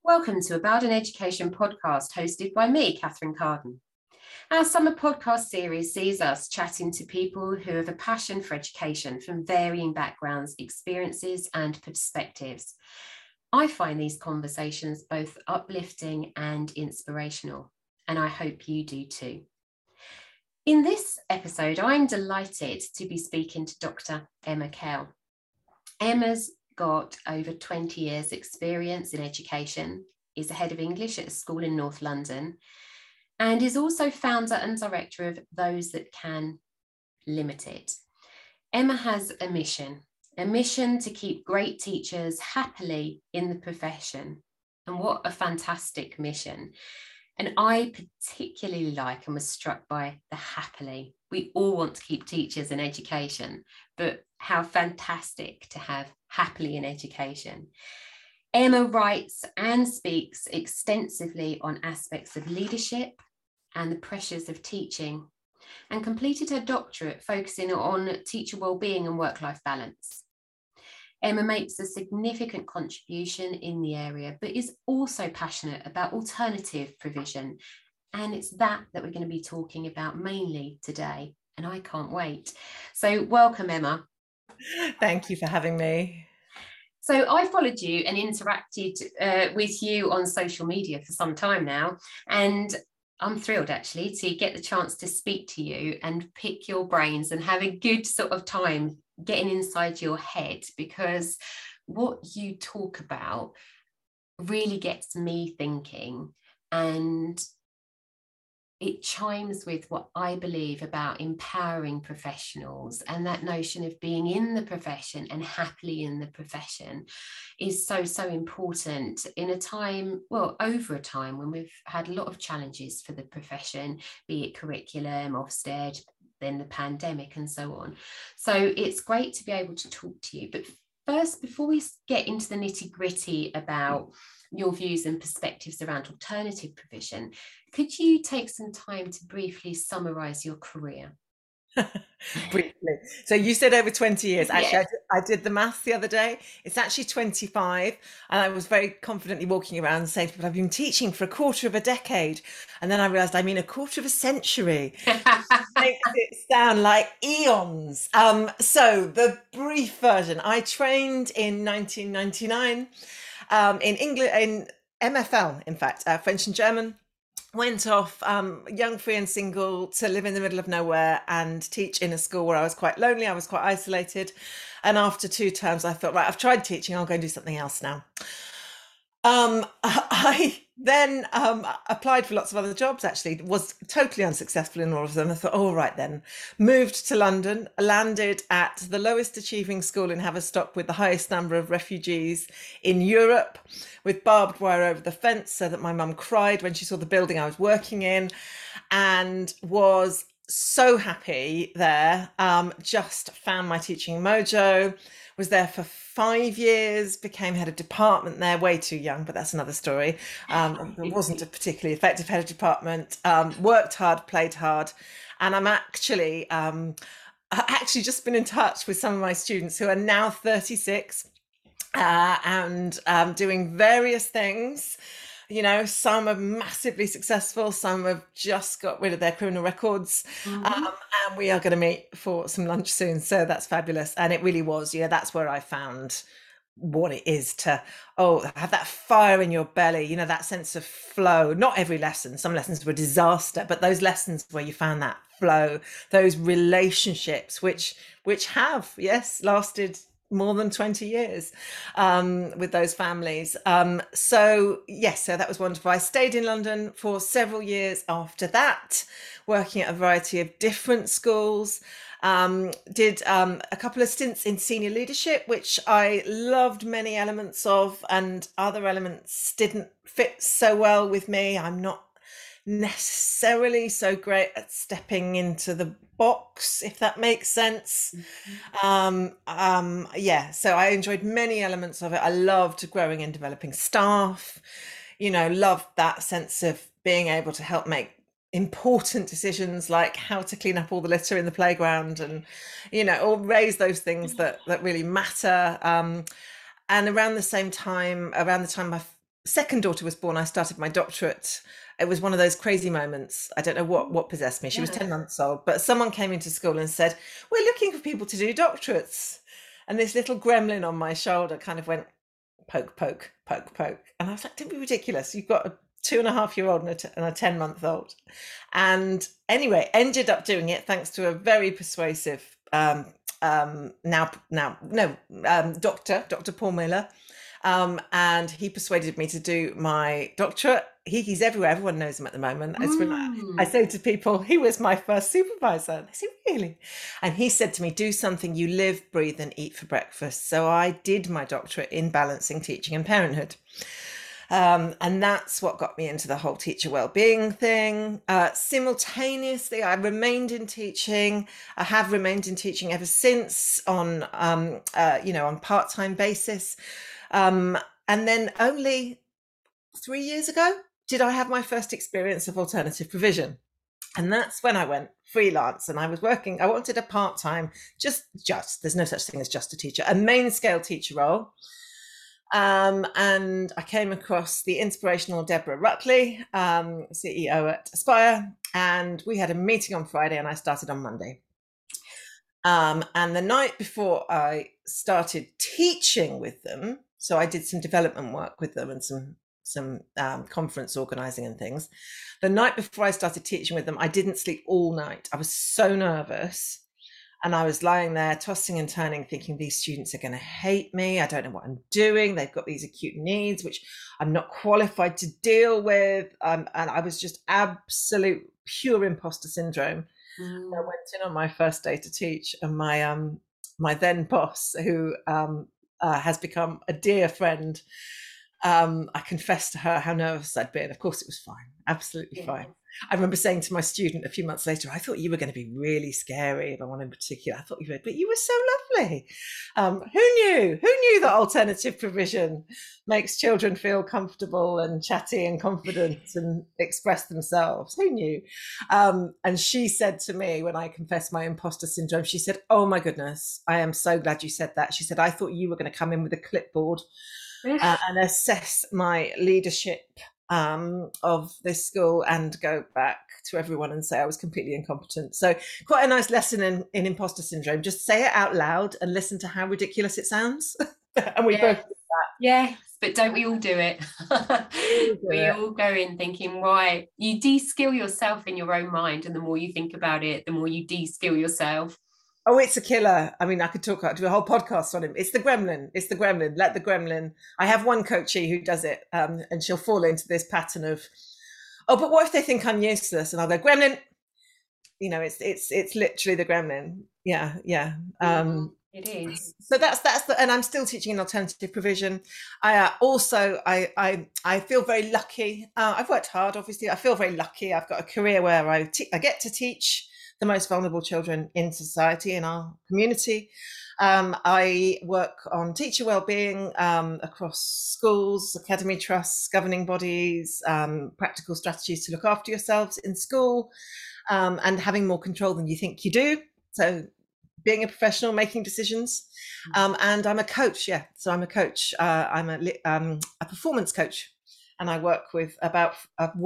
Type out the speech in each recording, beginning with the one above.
Welcome to About an Education podcast hosted by me, Catherine Carden. Our summer podcast series sees us chatting to people who have a passion for education from varying backgrounds, experiences, and perspectives. I find these conversations both uplifting and inspirational, and I hope you do too. In this episode, I'm delighted to be speaking to Dr. Emma Kell. Emma's got over 20 years experience in education, is the head of English at a school in North London, and is also founder and director of Those That Can Limited. Emma has a mission to keep great teachers happily in the profession. And what a fantastic mission. And I particularly like and was struck by the happily. We all want to keep teachers in education, but how fantastic to have happily in education. Emma writes and speaks extensively on aspects of leadership and the pressures of teaching, and completed her doctorate focusing on teacher wellbeing and work-life balance. Emma makes a significant contribution in the area, but is also passionate about alternative provision. And it's that we're going to be talking about mainly today. And I can't wait. So welcome, Emma. Thank you for having me. So I followed you and interacted with you on social media for some time now. And I'm thrilled actually to get the chance to speak to you and pick your brains and have a good sort of time getting inside your head, because what you talk about really gets me thinking, and it chimes with what I believe about empowering professionals, and that notion of being in the profession and happily in the profession is so important in a time, well, over a time when we've had a lot of challenges for the profession, be it curriculum, Ofsted, then the pandemic and so on. So it's great to be able to talk to you. But first, before we get into the nitty-gritty about your views and perspectives around alternative provision, could you take some time to briefly summarise your career? Briefly. So you said over 20 years. Actually, Yes. I did the maths the other day. It's actually 25. And I was very confidently walking around and saying to people, I've been teaching for a quarter of a decade. And then I realised I mean a quarter of a century. Makes it sound like eons. So the brief version, I trained in 1999 in English, in MFL, in fact, French and German. Went off young, free and single to live in the middle of nowhere and teach in a school where I was quite lonely, I was quite isolated. And after 2 terms, I thought, right, I've tried teaching, I'll go and do something else now. I then applied for lots of other jobs, actually, was totally unsuccessful in all of them. I thought, all right then, moved to London, landed at the lowest achieving school in Haverstock with the highest number of refugees in Europe, with barbed wire over the fence so that my mum cried when she saw the building I was working in, and was so happy there. Just found my teaching mojo, was there for 5 years, became head of department there, way too young, but that's another story. It wasn't a particularly effective head of department. Worked hard, played hard, and I'm actually just been in touch with some of my students who are now 36 and doing various things. You know, some are massively successful, some have just got rid of their criminal records. And we are going to meet for some lunch soon. So that's fabulous. And it really was, that's where I found what it is to have that fire in your belly, that sense of flow. Not every lesson, some lessons were a disaster, but those lessons where you found that flow, those relationships which have, yes, lasted more than 20 years with those families. So that was wonderful. I stayed in London for several years after that, working at a variety of different schools. Did a couple of stints in senior leadership, which I loved many elements of, and other elements didn't fit so well with me. I'm not necessarily so great at stepping into the box, if that makes sense. So I enjoyed many elements of it. I loved growing and developing staff, loved that sense of being able to help make important decisions like how to clean up all the litter in the playground and, or raise those things that really matter. And around the time second daughter was born, I started my doctorate. It was one of those crazy moments. I don't know what possessed me. She was Yeah. 10 months old, but someone came into school and said, "We're looking for people to do doctorates." And this little gremlin on my shoulder kind of went poke, poke, poke, poke. And I was like, don't be ridiculous. You've got a 2.5-year-old and a 10-month-old. And anyway, ended up doing it thanks to a very persuasive Dr. Paul Miller. And he persuaded me to do my doctorate. He's everywhere. Everyone knows him at the moment. I say to people, he was my first supervisor. They say, really? And he said to me, do something you live, breathe, and eat for breakfast. So I did my doctorate in balancing teaching and parenthood. And that's what got me into the whole teacher wellbeing thing. Simultaneously, I remained in teaching. I have remained in teaching ever since on part-time basis. And then only 3 years ago did I have my first experience of alternative provision. And that's when I went freelance and I wanted a part-time, just, there's no such thing as just a teacher, a main scale teacher role. And I came across the inspirational Deborah Ruckley, CEO at Aspire, and we had a meeting on Friday and I started on Monday. And the night before I started teaching with them, so I did some development work with them and some conference organizing and things. The night before I started teaching with them, I didn't sleep all night. I was so nervous. And I was lying there tossing and turning, thinking these students are going to hate me. I don't know what I'm doing. They've got these acute needs, which I'm not qualified to deal with. And I was just absolute pure imposter syndrome. I went in on my first day to teach, and my then boss, who has become a dear friend, I confessed to her how nervous I'd been. Of course, it was fine, absolutely fine. I remember saying to my student a few months later, I thought you were going to be really scary, but one in particular, I thought you would, but you were so lovely. Who knew? Who knew that alternative provision makes children feel comfortable and chatty and confident and express themselves? Who knew? And she said to me, when I confessed my imposter syndrome, she said, "Oh my goodness, I am so glad you said that." She said, "I thought you were going to come in with a clipboard and assess my leadership of this school and go back to everyone and say I was completely incompetent." So quite a nice lesson in imposter syndrome. Just say it out loud and listen to how ridiculous it sounds. And we both did that. Yes, but don't we all do it? We all go in thinking, right, you de-skill yourself in your own mind, and the more you think about it, the more you de-skill yourself. Oh, it's a killer. I mean, I could do a whole podcast on him. It's the gremlin. It's the gremlin. Let the gremlin. I have one coachee who does it, and she'll fall into this pattern of, "Oh, but what if they think I'm useless?" And I'll go, "Gremlin." You know, it's literally the gremlin. Yeah. It is. So that's and I'm still teaching in alternative provision. I feel very lucky. I've worked hard, obviously. I feel very lucky. I've got a career where I get to teach the most vulnerable children in society, in our community. I work on teacher wellbeing across schools, academy trusts, governing bodies, practical strategies to look after yourselves in school, and having more control than you think you do. So being a professional, making decisions. And I'm a coach. Yeah. So I'm a coach. I'm a performance coach, and I've worked with about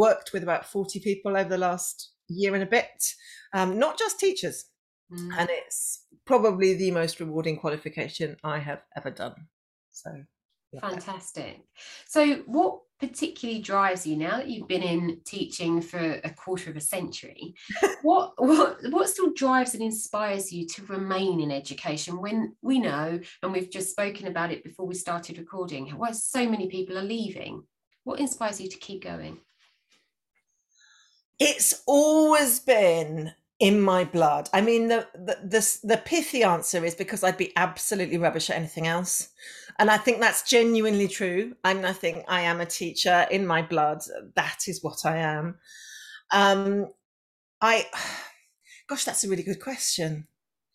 40 people over the last year and a bit, not just teachers. And it's probably the most rewarding qualification I have ever done. So yeah. Fantastic. So what particularly drives you, now that you've been in teaching for a quarter of a century, what still drives and inspires you to remain in education when we know, and we've just spoken about it before we started recording, why so many people are leaving? What inspires you to keep going? It's always been in my blood. I mean, the pithy answer is because I'd be absolutely rubbish at anything else. And I think that's genuinely true. And I think I am a teacher in my blood. That is what I am. Gosh, that's a really good question.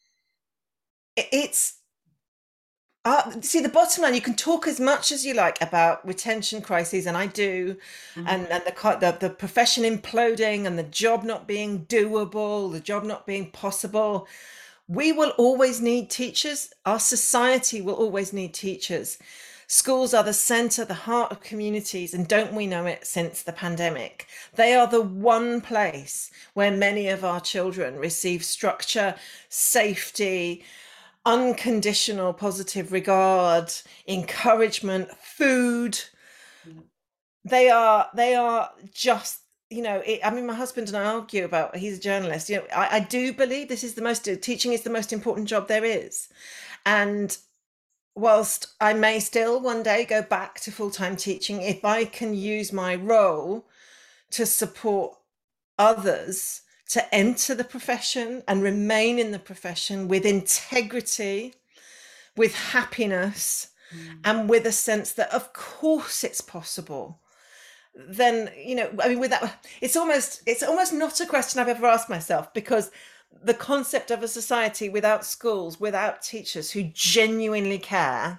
See, the bottom line, you can talk as much as you like about retention crises, and I do, and the profession imploding and the job not being doable, the job not being possible. We will always need teachers. Our society will always need teachers. Schools are the centre, the heart of communities, and don't we know it since the pandemic? They are the one place where many of our children receive structure, safety, unconditional positive regard, encouragement, food. They are just, I mean, my husband and I argue about, he's a journalist, I do believe teaching is the most important job there is. And whilst I may still one day go back to full-time teaching, if I can use my role to support others to enter the profession and remain in the profession with integrity, with happiness, and with a sense that of course it's possible, then, I mean, with that, it's almost not a question I've ever asked myself, because the concept of a society without schools, without teachers who genuinely care,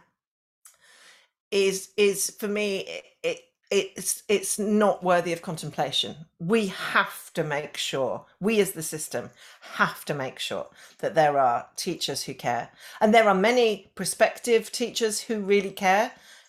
is for me, it's not worthy of contemplation. We have to make sure, we as the system have to make sure that there are teachers who care, and there are many prospective teachers who really care.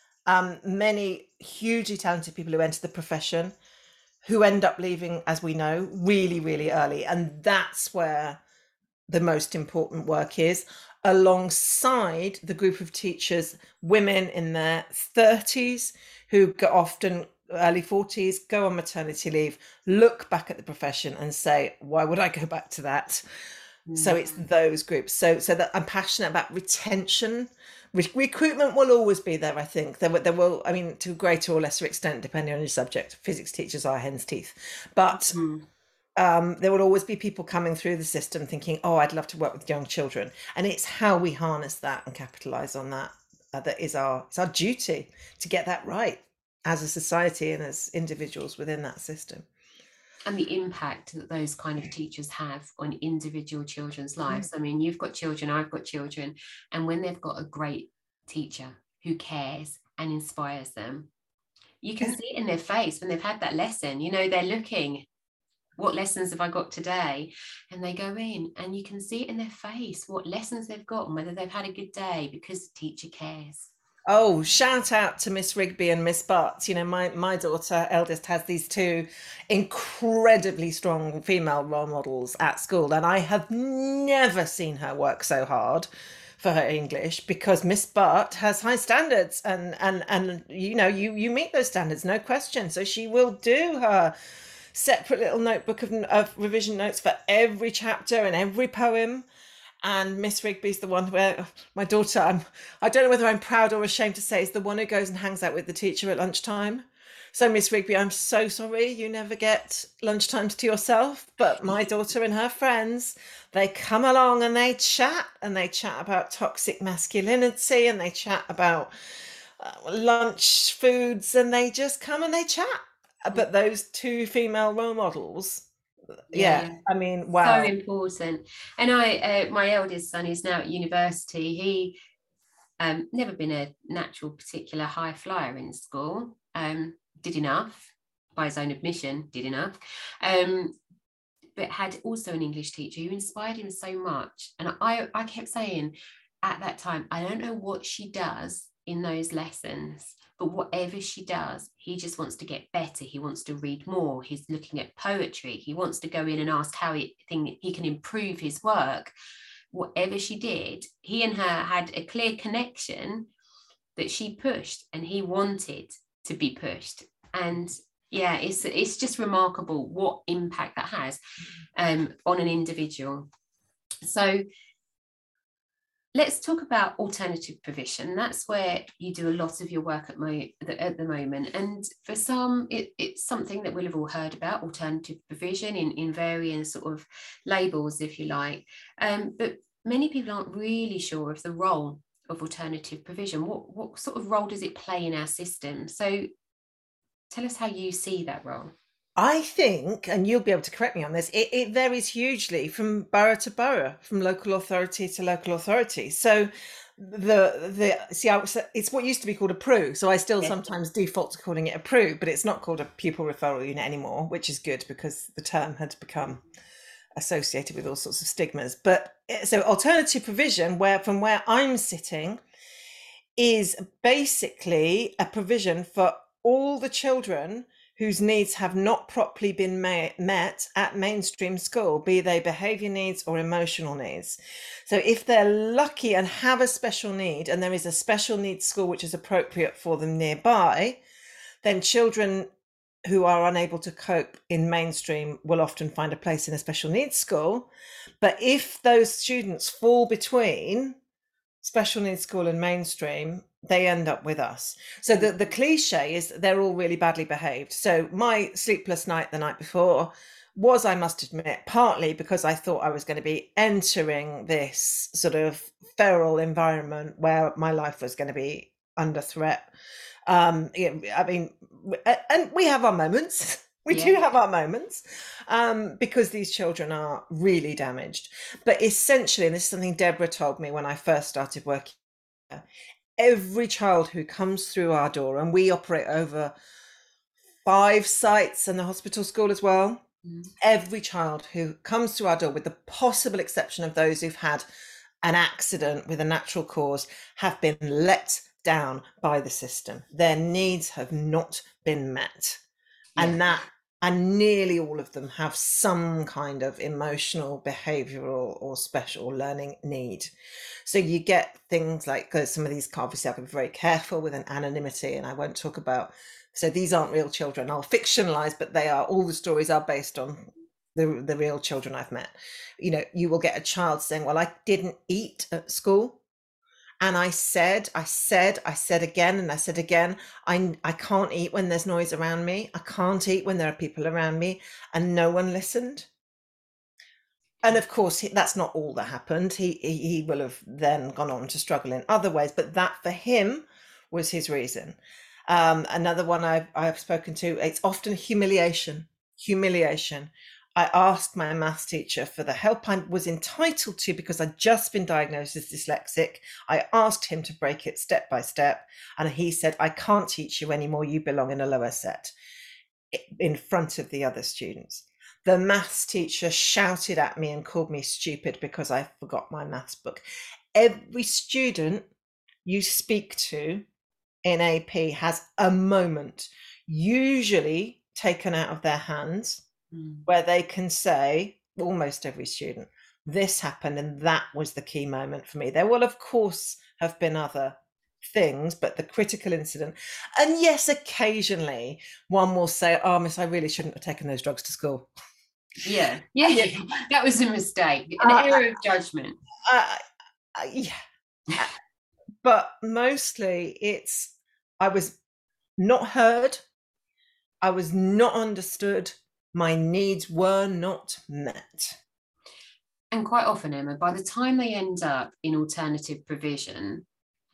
Many hugely talented people who enter the profession who end up leaving, as we know, really, really early. And that's where the most important work is, alongside the group of teachers, women in their 30s, who often early 40s, go on maternity leave, look back at the profession and say, why would I go back to that? So it's those groups. So that I'm passionate about retention. Recruitment will always be there, I think. There will, I mean, to a greater or lesser extent, depending on your subject. Physics teachers are hen's teeth. But there will always be people coming through the system thinking, oh, I'd love to work with young children. And it's how we harness that and capitalise on that. It's our duty to get that right as a society and as individuals within that system. And the impact that those kind of teachers have on individual children's lives. I mean, you've got children, I've got children, and when they've got a great teacher who cares and inspires them, you can see it in their face when they've had that lesson. They're looking, what lessons have I got today? And they go in and you can see it in their face, what lessons they've got and whether they've had a good day, because the teacher cares. Oh, shout out to Miss Rigby and Miss Butt. My daughter, eldest, has these two incredibly strong female role models at school. And I have never seen her work so hard for her English, because Miss Butt has high standards and you meet those standards, no question. So she will do her separate little notebook of revision notes for every chapter and every poem. And Miss Rigby's the one where my daughter, I don't know whether I'm proud or ashamed to say, is the one who goes and hangs out with the teacher at lunchtime. So Miss Rigby, I'm so sorry you never get lunchtimes to yourself. But my daughter and her friends, they come along and they chat about toxic masculinity, and they chat about lunch foods, and they just come and they chat. But those two female role models, I mean, wow. So important. And my eldest son is now at university. He never been a natural particular high flyer in school, did enough by his own admission, but had also an English teacher who inspired him so much. And I kept saying at that time, I don't know what she does in those lessons, but whatever she does, he just wants to get better. He wants to read more. He's looking at poetry. He wants to go in and ask how he can improve his work. Whatever she did, he and her had a clear connection that she pushed, and he wanted to be pushed. And yeah, it's just remarkable what impact that has on an individual. So let's talk about alternative provision. That's where you do a lot of your work at the moment. And for some, it's something that we'll have all heard about, alternative provision in varying sort of labels, if you like. But many people aren't really sure of the role of alternative provision. What sort of role does it play in our system? So tell us how you see that role. I think, and you'll be able to correct me on this, it varies hugely from borough to borough, from local authority to local authority. So it's what used to be called a PRU. So I still sometimes default to calling it a PRU, but it's not called a pupil referral unit anymore, which is good because the term had become associated with all sorts of stigmas. But so alternative provision, from where I'm sitting, is basically a provision for all the children whose needs have not properly been met at mainstream school, be they behaviour needs or emotional needs. So if they're lucky and have a special need, and there is a special needs school which is appropriate for them nearby, then children who are unable to cope in mainstream will often find a place in a special needs school. But if those students fall between special needs school and mainstream, they end up with us. So the cliche is they're all really badly behaved. So my sleepless night the night before was, I must admit, partly because I thought I was going to be entering this sort of feral environment where my life was going to be under threat. I mean, and we have our moments. We do have our moments, because these children are really damaged. But essentially, and this is something Deborah told me when I first started working, every child who comes through our door, and we operate over 5 sites and the hospital school as well, every child who comes through our door, with the possible exception of those who've had an accident with a natural cause, have been let down by the system. Their needs have not been met. And nearly all of them have some kind of emotional, behavioural or special learning need. So you get things like some of these, obviously I can be very careful with an anonymity, and I won't talk about, so these aren't real children, I'll fictionalise, but they are, all the stories are based on the real children I've met. You know, you will get a child saying, well, I didn't eat at school. And I said again, and I said again, I can't eat when there's noise around me. I can't eat when there are people around me, and no one listened. And of course, that's not all that happened. He will have then gone on to struggle in other ways, but that for him was his reason. Another one I've spoken to, it's often humiliation. I asked my maths teacher for the help I was entitled to because I'd just been diagnosed as dyslexic. I asked him to break it step by step, and he said, I can't teach you anymore. You belong in a lower set, in front of the other students. The maths teacher shouted at me and called me stupid because I forgot my maths book. Every student you speak to in AP has a moment, usually taken out of their hands, where they can say, almost every student, this happened and that was the key moment for me. There will, of course, have been other things, but the critical incident. And yes, occasionally one will say, oh, miss, I really shouldn't have taken those drugs to school. Yeah. That was a mistake, an error of judgment. But mostly it's, I was not heard, I was not understood, my needs were not met. And quite often, Emma, by the time they end up in alternative provision,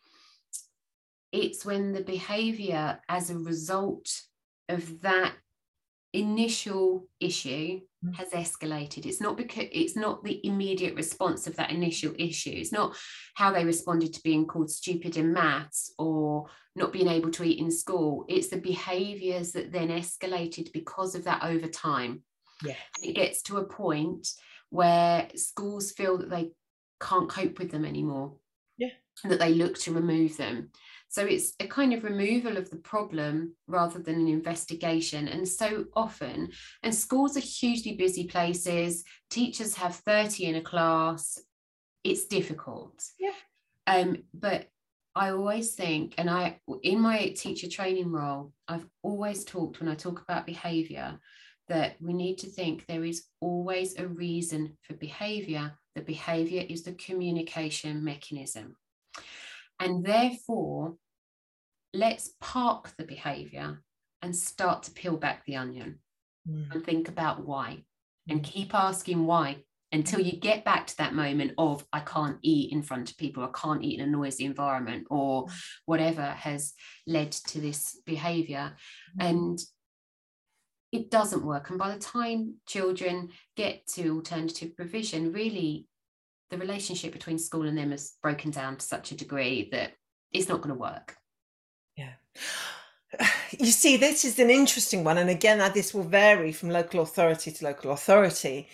it's when the behaviour as a result of that initial issue has escalated. It's not because it's not the immediate response of that initial issue. It's not how they responded to being called stupid in maths or not being able to eat in school. It's the behaviours that then escalated because of that over time. Yes. And it gets to a point where schools feel that they can't cope with them anymore. Yeah. And that they look to remove them. So it's a kind of removal of the problem rather than an investigation. And so often, and schools are hugely busy places, teachers have 30 in a class, it's difficult. Yeah. But I always think, and in my teacher training role, I've always talked, when I talk about behaviour, that we need to think there is always a reason for behaviour. The behaviour is the communication mechanism. And therefore, let's park the behaviour and start to peel back the onion and think about why, and keep asking why until you get back to that moment of, I can't eat in front of people, I can't eat in a noisy environment, or whatever has led to this behaviour. And it doesn't work. And by the time children get to alternative provision, really, the relationship between school and them has broken down to such a degree that it's not going to work. Yeah. You see, this is an interesting one. And again, this will vary from local authority to local authority.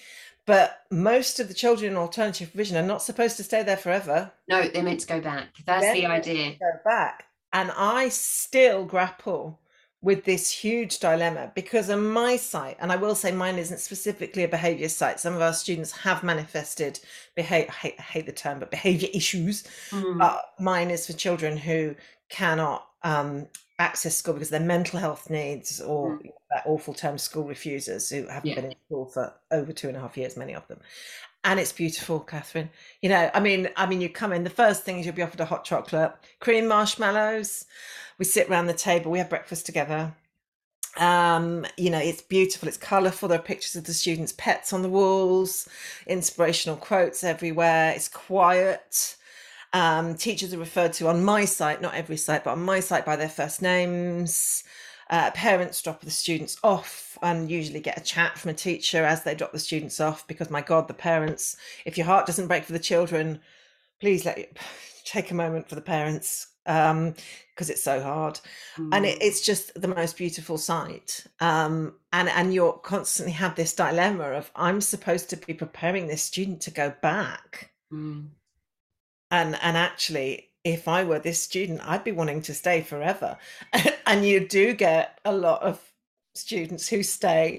But most of the children in alternative provision are not supposed to stay there forever. No, they're meant to go back. That's They're the meant idea. to go back. And I still grapple with this huge dilemma because on my site, and I will say mine isn't specifically a behaviour site, some of our students have manifested behaviour, I hate the term, but behaviour issues. Mine is for children who cannot access school because of their mental health needs, or that awful term, school refusers, who haven't been in school for over 2.5 years, many of them. And it's beautiful, Catherine. You know, I mean, you come in, the first thing is you'll be offered a hot chocolate, cream marshmallows. We sit around the table, we have breakfast together. You know, it's beautiful, it's colourful. There are pictures of the students' pets on the walls, inspirational quotes everywhere. It's quiet. Teachers are referred to on my site, not every site, but on my site by their first names. Parents drop the students off and usually get a chat from a teacher as they drop the students off, because my God, the parents, if your heart doesn't break for the children, please take a moment for the parents, because it's so hard. And it's just the most beautiful sight. And you're constantly have this dilemma of, I'm supposed to be preparing this student to go back. And actually, if I were this student, I'd be wanting to stay forever. And you do get a lot of students who stay,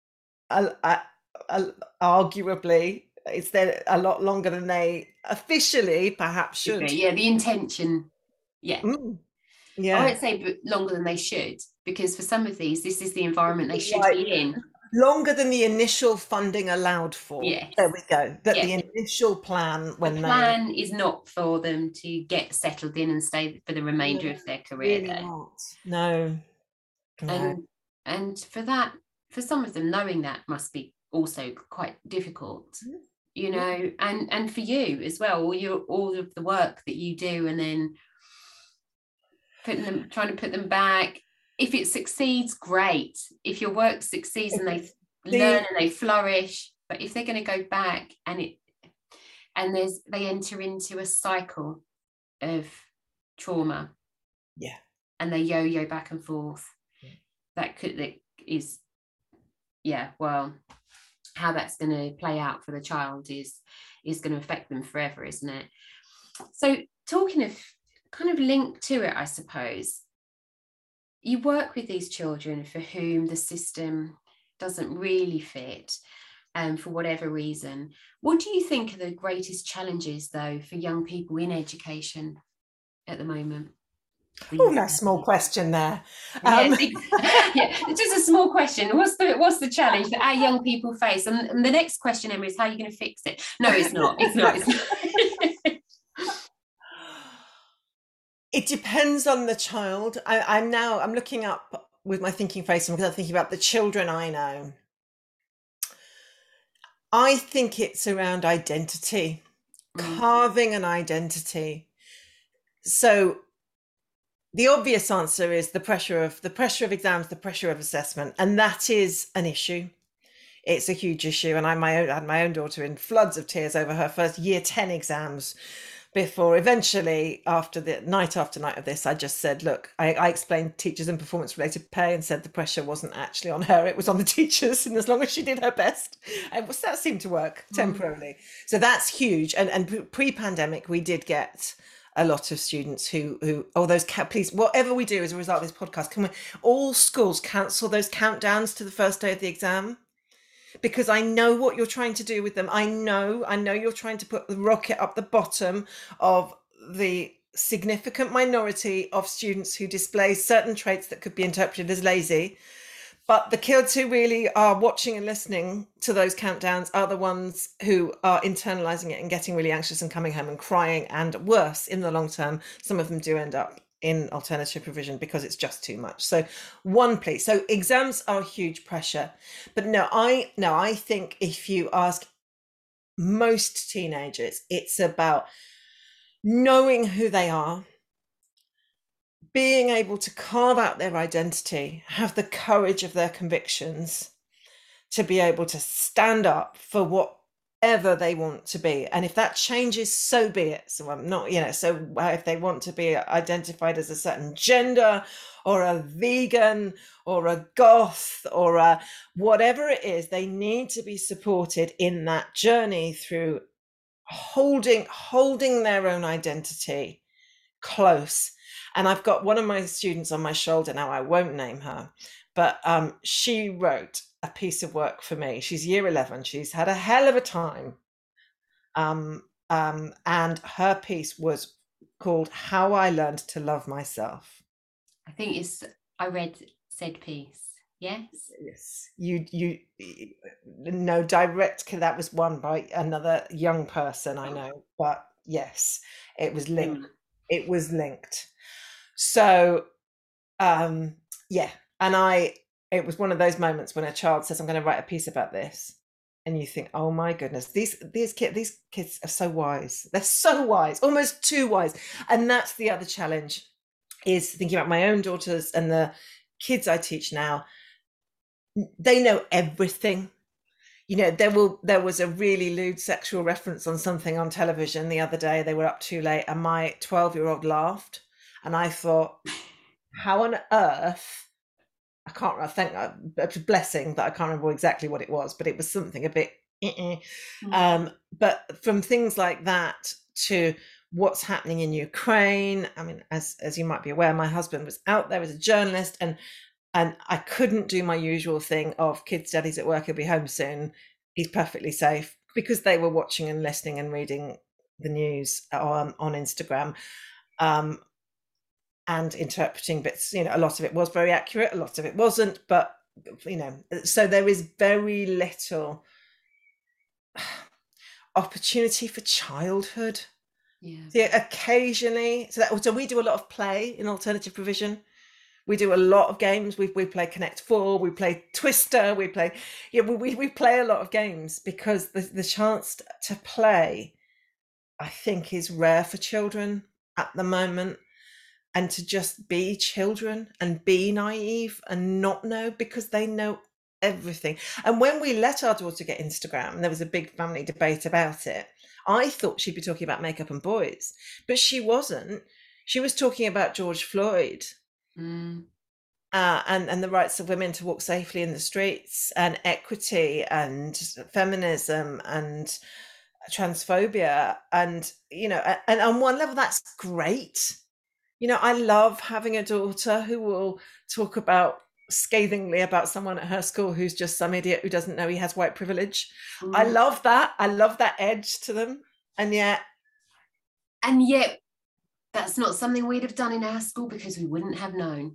arguably, it's there a lot longer than they officially perhaps should. Yeah, the intention. Yeah. Yeah. I won't say longer than they should, because for some of these, this is the environment they should be in. Longer than the initial funding allowed for. Yes. There we go. That the initial plan, when the plan is not for them to get settled in and stay for the remainder of their career. Really not. No. And for that, for some of them, knowing that must be also quite difficult. You know, and for you as well, all of the work that you do, and then trying to put them back. If it succeeds, great. If your work succeeds and they learn and they flourish, but if they're going to go back and they enter into a cycle of trauma, and they yo-yo back and forth, well, how that's going to play out for the child is going to affect them forever, isn't it? So, talking of kind of linked to it, I suppose, you work with these children for whom the system doesn't really fit, for whatever reason. What do you think are the greatest challenges, though, for young people in education at the moment? Oh, no, small question there. It's just a small question. What's the challenge that our young people face? And the next question, Emma, is how are you going to fix it? No, it's not. It's not. It depends on the child. I'm looking up with my thinking face, because I'm thinking about the children I know. I think it's around identity, carving an identity. So the obvious answer is the pressure of exams, the pressure of assessment, and that is an issue. It's a huge issue, and I had my own daughter in floods of tears over her first year 10 exams, before eventually, after night of this, I just said, look, I explained teachers and performance related pay, and said the pressure wasn't actually on her, it was on the teachers, and as long as she did her best, and that seemed to work temporarily. So that's huge. And pre-pandemic, we did get a lot of students who please, whatever we do as a result of this podcast, can all schools cancel those countdowns to the first day of the exam? Because I know what you're trying to do with them. I know you're trying to put the rocket up the bottom of the significant minority of students who display certain traits that could be interpreted as lazy. But the kids who really are watching and listening to those countdowns are the ones who are internalizing it and getting really anxious and coming home and crying, and worse in the long term. Some of them do end up in alternative provision because it's just too much. So please. So exams are huge pressure. But I think if you ask most teenagers, it's about knowing who they are, being able to carve out their identity, have the courage of their convictions, to be able to stand up for what whatever they want to be. And if that changes, so be it. So I'm not, so if they want to be identified as a certain gender, or a vegan, or a goth, or a whatever it is, they need to be supported in that journey through holding their own identity close. And I've got one of my students on my shoulder now, I won't name her, but she wrote a piece of work for me. She's year 11. She's had a hell of a time. And her piece was called How I Learned to Love Myself. I think I read said piece. Yes. You no direct, that was one by another young person I know, but yes, it was linked. It was linked. So, yeah. And it was one of those moments when a child says, I'm going to write a piece about this. And you think, oh my goodness, these kids are so wise. They're so wise, almost too wise. And that's the other challenge, is thinking about my own daughters and the kids I teach now. They know everything. There was a really lewd sexual reference on something on television the other day. They were up too late, and my 12-year-old laughed, and I thought, how on earth? I can't. I think it's a blessing that I can't remember exactly what it was, but it was something a bit. But from things like that to what's happening in Ukraine. I mean, as you might be aware, my husband was out there as a journalist, and I couldn't do my usual thing of kids' daddies at work, he'll be home soon, he's perfectly safe, because they were watching and listening and reading the news on Instagram, and interpreting bits. A lot of it was very accurate, a lot of it wasn't, but so there is very little opportunity for childhood. Occasionally, so we do a lot of play in alternative provision. We do a lot of games. We play Connect 4, we play Twister, we play a lot of games, because the chance to play, I think, is rare for children at the moment, and to just be children and be naive and not know, because they know everything. And when we let our daughter get Instagram, and there was a big family debate about it, I thought she'd be talking about makeup and boys, but she wasn't. She was talking about George Floyd. And the rights of women to walk safely in the streets, and equity, and feminism, and transphobia, and and on one level that's great. I love having a daughter who will talk about scathingly about someone at her school who's just some idiot who doesn't know he has white privilege. I love that edge to them, and yet that's not something we'd have done in our school, because we wouldn't have known.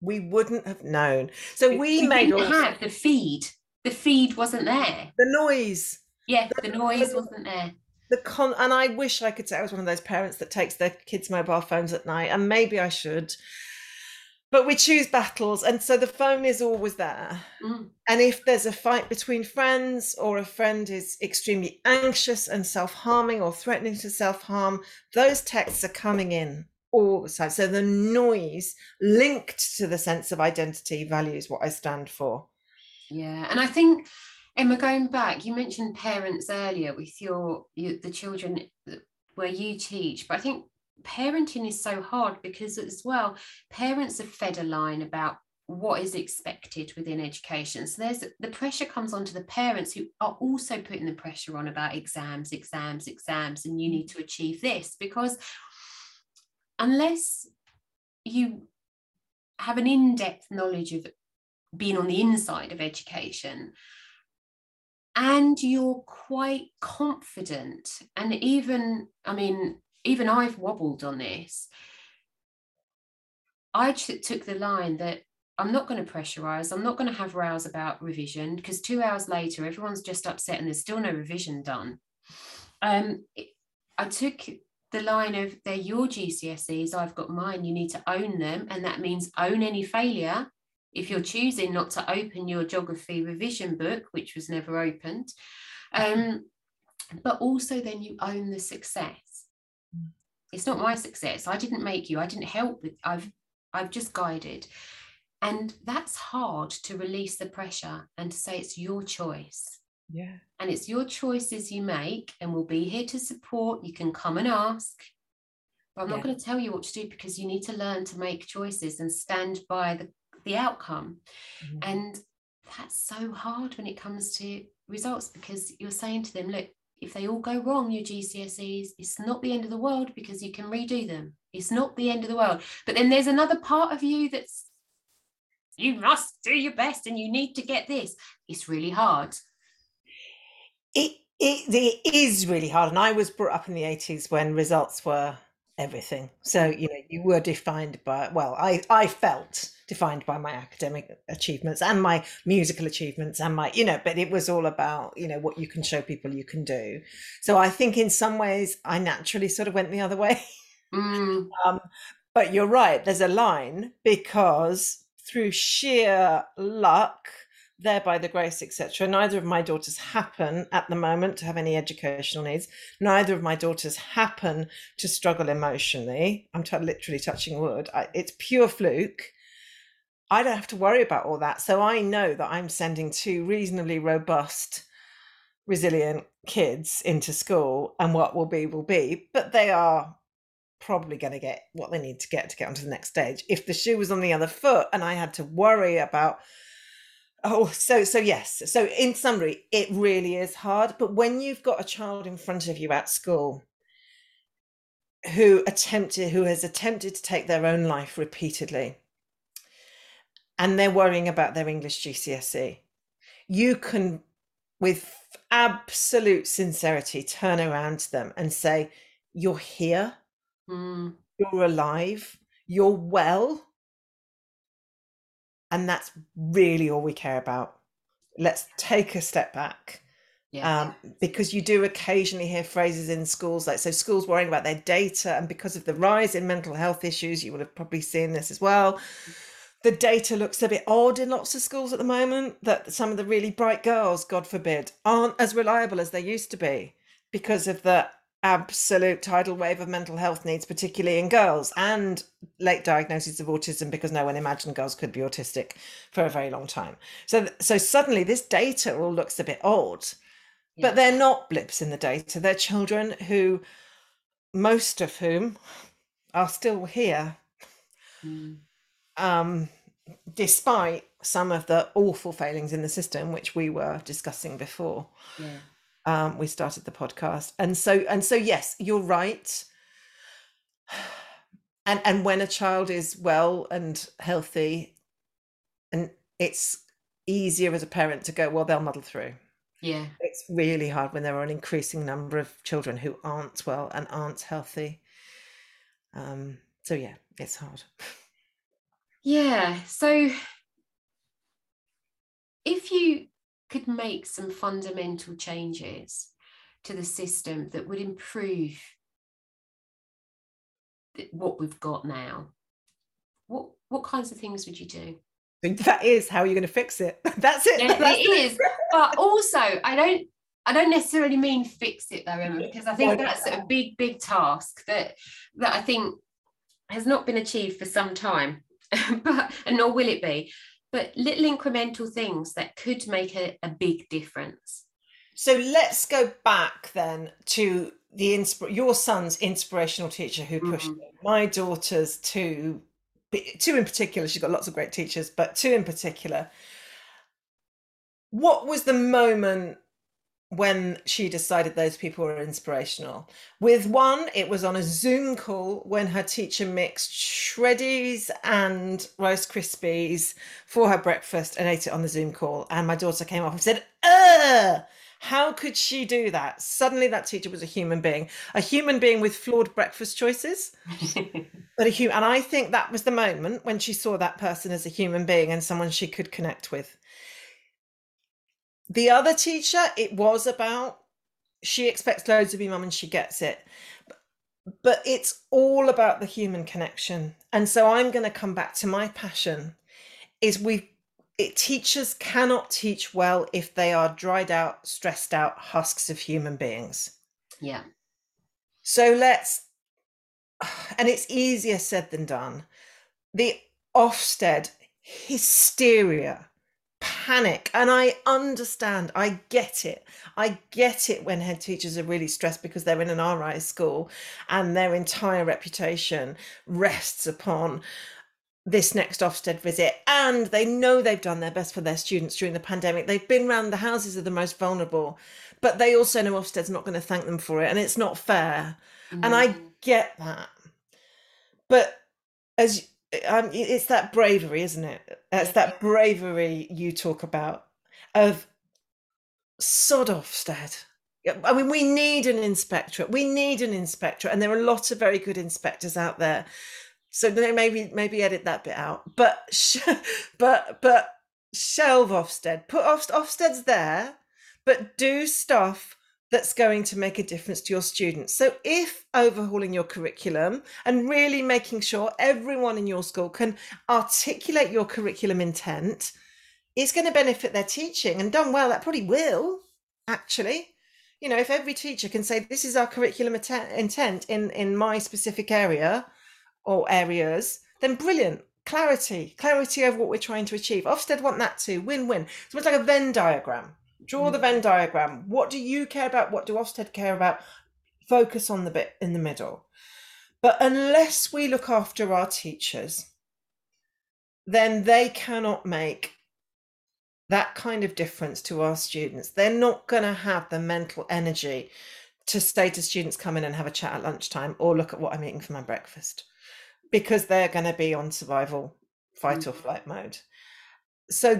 So we didn't have the feed. The feed wasn't there. The noise. Yeah, the noise wasn't there. And I wish I could say I was one of those parents that takes their kids' mobile phones at night, and maybe I should. But we choose battles, and so the phone is always there. And if there's a fight between friends, or a friend is extremely anxious and self-harming or threatening to self-harm, those texts are coming in all the time. So the noise linked to the sense of identity, values, what I stand for. Yeah. And I think, Emma, going back, you mentioned parents earlier with the children where you teach, but I think parenting is so hard, because as well, parents are fed a line about what is expected within education. So the pressure comes onto the parents, who are also putting the pressure on about exams, and you need to achieve this, because unless you have an in-depth knowledge of being on the inside of education, and you're quite confident, and even I've wobbled on this, I took the line that I'm not going to pressurize, I'm not going to have rows about revision, because 2 hours later everyone's just upset and there's still no revision done. I took the line of, they're your GCSEs, I've got mine, you need to own them, and that means own any failure. If you're choosing not to open your geography revision book, which was never opened, but also then you own the success. It's not my success. I didn't make you. I didn't help with. I've just guided, and that's hard to release the pressure and to say it's your choice. Yeah. And it's your choices you make, and we'll be here to support. You can come and ask, but I'm not going to tell you what to do, because you need to learn to make choices and stand by the outcome. Mm-hmm. And that's so hard when it comes to results, because you're saying to them, look, if they all go wrong, your GCSEs, it's not the end of the world, because you can redo them. It's not the end of the world. But then there's another part of you that's, you must do your best and you need to get this. It's really hard. It is really hard. And I was brought up in the 80s when results were everything. So, you know, you were defined by, well, I felt defined by my academic achievements and my musical achievements and my, you know, but it was all about, you know, what you can show people you can do. So I think in some ways I naturally sort of went the other way. But you're right, there's a line, because through sheer luck, thereby the grace, etc., neither of my daughters happen at the moment to have any educational needs. Neither of my daughters happen to struggle emotionally. I'm literally touching wood. It's pure fluke. I don't have to worry about all that. So I know that I'm sending two reasonably robust, resilient kids into school, and what will be, but they are probably going to get what they need to get onto the next stage. If the shoe was on the other foot and I had to worry about, so yes. So in summary, it really is hard. But when you've got a child in front of you at school who has attempted to take their own life repeatedly, and they're worrying about their English GCSE, you can, with absolute sincerity, turn around to them and say, you're here, you're alive, you're well, and that's really all we care about. Let's take a step back. Because you do occasionally hear phrases in schools like, so schools worrying about their data, and because of the rise in mental health issues, you would have probably seen this as well, the data looks a bit odd in lots of schools at the moment, that some of the really bright girls, God forbid, aren't as reliable as they used to be because of the absolute tidal wave of mental health needs, particularly in girls, and late diagnosis of autism, because no one imagined girls could be autistic for a very long time. So suddenly this data all looks a bit odd, but they're not blips in the data. They're children who, most of whom are still here. Despite some of the awful failings in the system, which we were discussing before we started the podcast. And so yes, you're right. And when a child is well and healthy, and it's easier as a parent to go, well, they'll muddle through. It's really hard when there are an increasing number of children who aren't well and aren't healthy. So yeah, it's hard. So if you could make some fundamental changes to the system that would improve what we've got now, what kinds of things would you do? That is how you're going to fix it. That's it. Yeah, it is. But also, I don't necessarily mean fix it though, Emma, because I think that's a big task that I think has not been achieved for some time, and nor will it be. But little incremental things that could make a big difference. So let's go back then to your son's inspirational teacher who pushed my daughter's two in particular. She's got lots of great teachers, but two in particular. What was the moment when she decided those people were inspirational? With one, it was on a Zoom call when her teacher mixed Shreddies and Rice Krispies for her breakfast and ate it on the Zoom call. And my daughter came up and said, how could she do that? Suddenly that teacher was a human being with flawed breakfast choices. But and I think that was the moment when she saw that person as a human being and someone she could connect with. The other teacher, it was about, she expects loads of you, mum, and she gets it. But it's all about the human connection. And so I'm going to come back to my passion, is teachers cannot teach well if they are dried out, stressed out husks of human beings. Yeah. So and it's easier said than done. The Ofsted hysteria, panic. And I understand, I get it. I get it when head teachers are really stressed because they're in an RI school and their entire reputation rests upon this next Ofsted visit, and they know they've done their best for their students during the pandemic. They've been around the houses of the most vulnerable, but they also know Ofsted's not going to thank them for it, and it's not fair. And I get that. But as it's that bravery, isn't it? It's that bravery you talk about of sod Ofsted. I mean, we need an inspectorate. We need an inspectorate, and there are lots of very good inspectors out there. So maybe edit that bit out. But but shelve Ofsted. Put Ofsted's there, but do stuff that's going to make a difference to your students. So if overhauling your curriculum and really making sure everyone in your school can articulate your curriculum intent is going to benefit their teaching, and done well, that probably will, actually. You know, if every teacher can say, this is our curriculum intent in my specific area or areas, then brilliant. Clarity over what we're trying to achieve. Ofsted want that too. Win-win. So it's like a Venn diagram. Draw the Venn diagram. What do you care about? What do Ofsted care about? Focus on the bit in the middle. But unless we look after our teachers, then they cannot make that kind of difference to our students. They're not going to have the mental energy to say to students, come in and have a chat at lunchtime or look at what I'm eating for my breakfast, because they're going to be on survival, fight or flight mode. So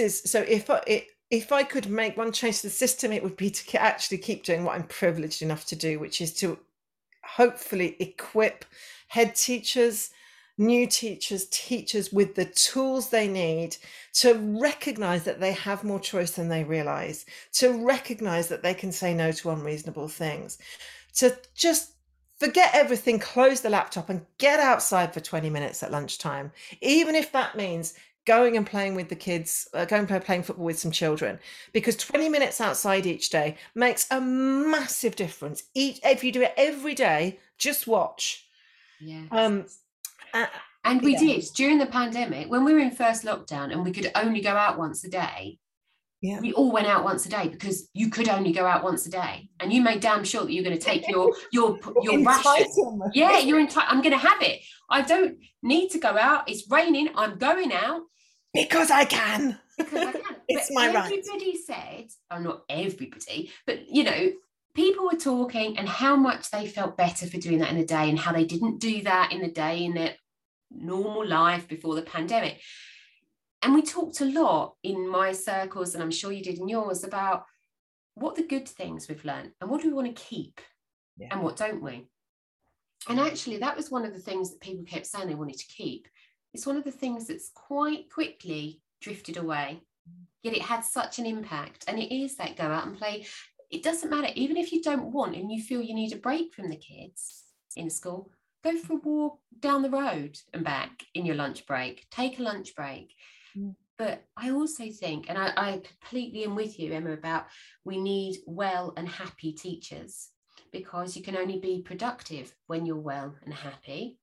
if I could make one change to the system, it would be to actually keep doing what I'm privileged enough to do, which is to hopefully equip head teachers, new teachers, teachers with the tools they need to recognize that they have more choice than they realize, to recognize that they can say no to unreasonable things, to just forget everything, close the laptop and get outside for 20 minutes at lunchtime, even if that means going and playing with the kids, playing football with some children, because 20 minutes outside each day makes a massive difference. If you do it every day, just watch. Yes. And we did during the pandemic, when we were in first lockdown and we could only go out once a day. Yeah. We all went out once a day because you could only go out once a day, and you made damn sure that you're going to take your ration. Yeah, you're entitled. I'm going to have it. I don't need to go out. It's raining. I'm going out because I can. It's my right. Everybody said, oh, not everybody, but you know, people were talking and how much they felt better for doing that in the day, and how they didn't do that in the day in their normal life before the pandemic. And we talked a lot in my circles, and I'm sure you did in yours, about what the good things we've learned and what do we want to keep and what don't we. And actually, that was one of the things that people kept saying they wanted to keep. It's one of the things that's quite quickly drifted away, yet it had such an impact. And it is that go out and play. It doesn't matter, even if you don't want and you feel you need a break from the kids in school, go for a walk down the road and back in your lunch break, take a lunch break. But I also think, and I completely am with you, Emma, about we need well and happy teachers, because you can only be productive when you're well and happy.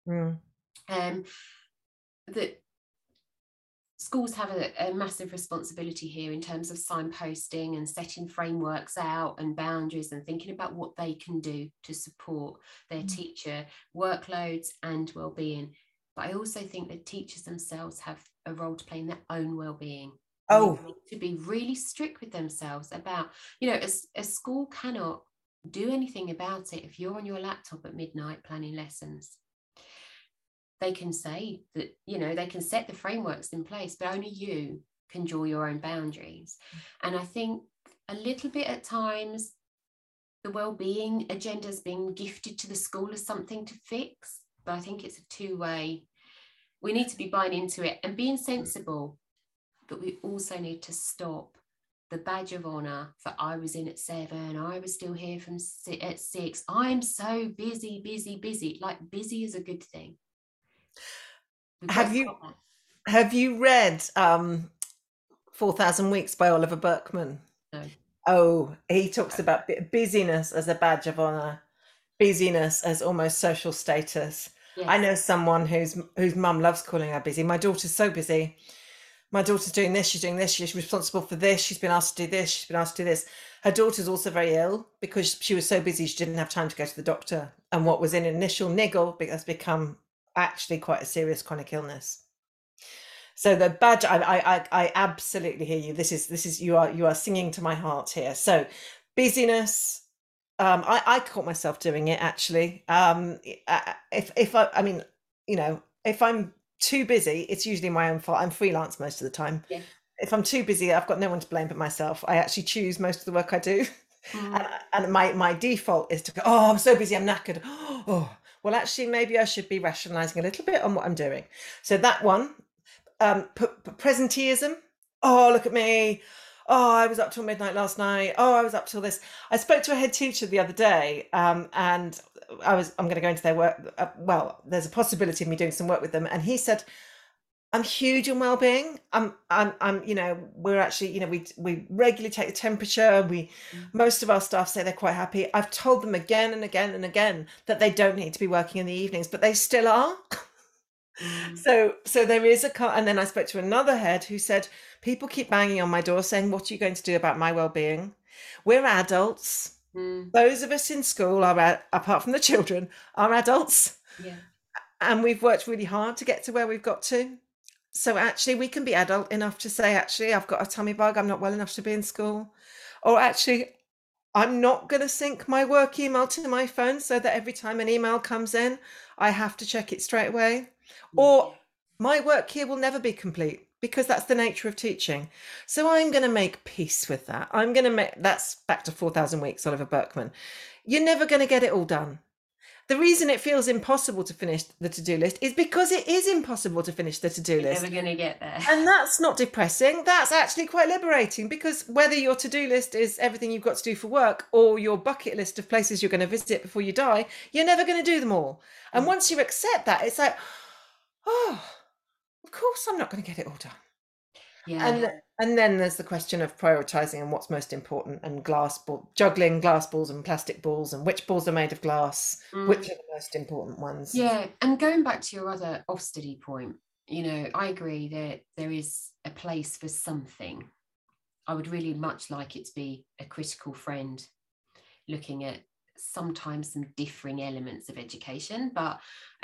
That schools have a massive responsibility here in terms of signposting and setting frameworks out and boundaries and thinking about what they can do to support their teacher workloads and well-being. But I also think that teachers themselves have a role to play in their own well-being. To be really strict with themselves about, you know, a school cannot do anything about it if you're on your laptop at midnight planning lessons. They can say that, you know, they can set the frameworks in place, but only you can draw your own boundaries. And I think a little bit at times, the well-being agenda has been gifted to the school as something to fix, but I think it's a two-way. We need to be buying into it and being sensible, but we also need to stop the badge of honor for I was in at 7, I was still here at 6. I'm so busy. Like, busy is a good thing. Have you read 4,000 Weeks by Oliver Burkeman? No. Oh, he talks about busyness as a badge of honor, busyness as almost social status. Yes. I know someone whose mum loves calling her busy. My daughter's so busy. my daughter's doing this, she's doing this, she's responsible for this, she's been asked to do this, she's been asked to do this. Her daughter's also very ill because she was so busy she didn't have time to go to the doctor. And what was an initial niggle has become actually quite a serious chronic illness. So the badge, I absolutely hear you. This is you are singing to my heart here. So busyness. I caught myself doing it actually. If I mean, if I'm too busy, it's usually my own fault. I'm freelance most of the time. Yeah. If I'm too busy, I've got no one to blame but myself. I actually choose most of the work I do. And my default is to go, oh, I'm so busy, I'm knackered. Oh, well, actually, maybe I should be rationalizing a little bit on what I'm doing. So that one, presenteeism. Oh, look at me. Oh, I was up till midnight last night. Oh, I was up till this. I spoke to a head teacher the other day, and I'm going to go into their work. Well, there's a possibility of me doing some work with them. And he said, I'm huge on well-being. We're actually, we regularly take the temperature. Most of our staff say they're quite happy. I've told them again and again and again that they don't need to be working in the evenings, but they still are. So there is and then I spoke to another head who said, people keep banging on my door saying, what are you going to do about my well-being? We're adults. Those of us in school are, apart from the children, are adults. Yeah. And we've worked really hard to get to where we've got to. So actually we can be adult enough to say, actually, I've got a tummy bug, I'm not well enough to be in school. Or actually, I'm not going to sync my work email to my phone so that every time an email comes in, I have to check it straight away. Or my work here will never be complete because that's the nature of teaching. So I'm going to make peace with that. That's back to 4,000 weeks, Oliver Burkeman. You're never going to get it all done. The reason it feels impossible to finish the to-do list is because it is impossible to finish the to-do list. You're never going to get there. And that's not depressing. That's actually quite liberating, because whether your to-do list is everything you've got to do for work or your bucket list of places you're going to visit before you die, you're never going to do them all. And once you accept that, it's like, oh, of course I'm not going to get it all done. Yeah. And then there's the question of prioritizing and what's most important, and juggling glass balls and plastic balls, and which balls are made of glass, which are the most important ones. Yeah. And going back to your other Ofstedy point, I agree that there is a place for something. I would really much like it to be a critical friend looking at sometimes some differing elements of education, but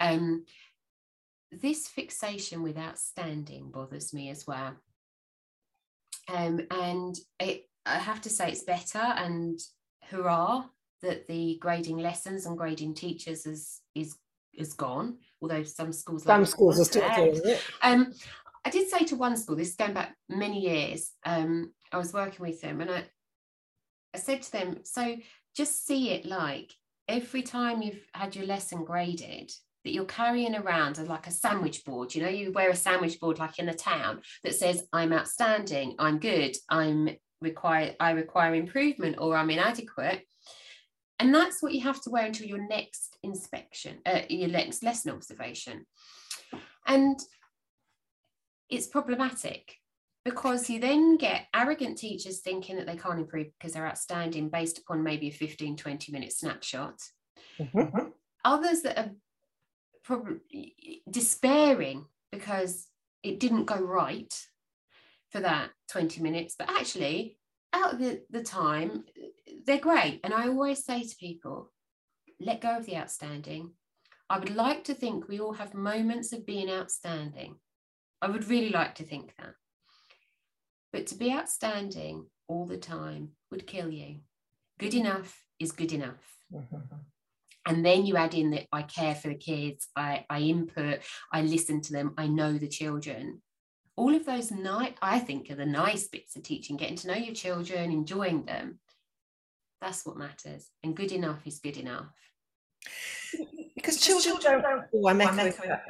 this fixation with outstanding bothers me as well. And I have to say it's better, and hurrah that the grading lessons and grading teachers is gone, although some schools are still doing it. I did say to one school, this is going back many years, I was working with them, and I said to them, so just see it like every time you've had your lesson graded, that you're carrying around like a sandwich board. You wear a sandwich board like in a town that says, I'm outstanding, I'm good, I require improvement, or I'm inadequate. And that's what you have to wear until your next inspection, your next lesson observation. And it's problematic, because you then get arrogant teachers thinking that they can't improve because they're outstanding based upon maybe a 15-20 minute snapshot. Others that are probably despairing because it didn't go right for that 20 minutes, but actually out of the time they're great. And I always say to people, let go of the outstanding. I would like to think we all have moments of being outstanding. I would really like to think that. But to be outstanding all the time would kill you. Good enough is good enough. And then you add in that I care for the kids, I input, I listen to them, I know the children. All of those I think are the nice bits of teaching, getting to know your children, enjoying them. That's what matters. And good enough is good enough. Because children don't. Oh, I'm echoing.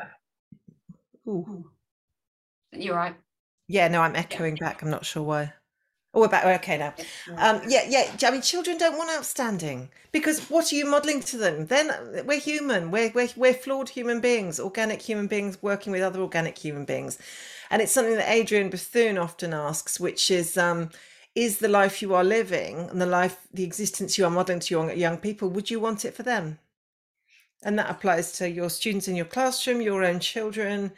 You're right. Yeah, no, I'm echoing back. I'm not sure why. Oh, we're back. We're okay now. Yeah. I mean, children don't want outstanding, because what are you modelling to them? Then we're human. We're flawed human beings, organic human beings working with other organic human beings, and it's something that Adrian Bethune often asks, which is the life you are living and the existence you are modelling to your young people, would you want it for them? And that applies to your students in your classroom, your own children.